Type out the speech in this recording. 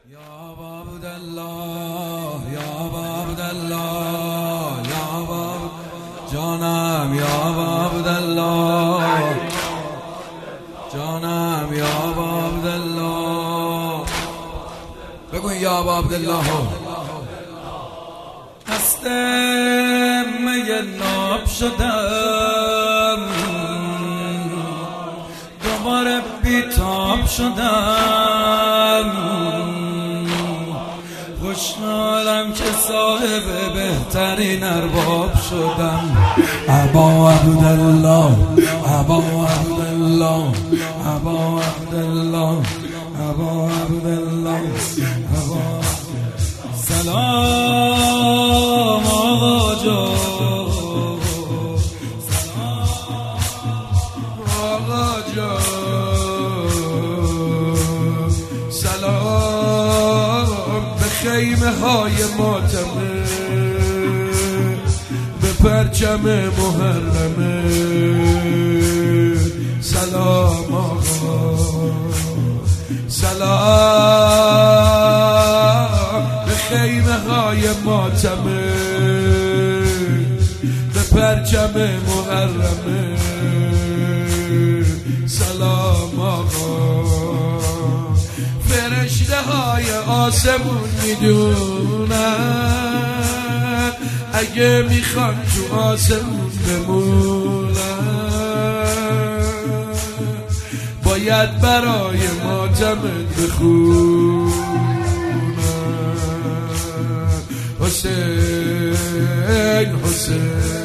یا عبدالله یا عبدالله یا جانم یا عبدالله جانم یا عبدالله بگو یا عبدالله هستم میه ناب شدم دوباره بیتاب شدم خوشحالم که صاحب بهترین ارباب شدم ابا عبدالله ابا عبدالله ابا عبدالله ابا عبدالله سلام آقا جان آقا جان سلام به خیمه های ماتمه به پرچم محرمه سلام آقا سلام به خیمه های ماتمه به پرچم محرمه سلام آقا فرشته های آسمون میدونن اگه میخوان تو آسمون بمونن باید برای ماتمت بخونن حسین حسین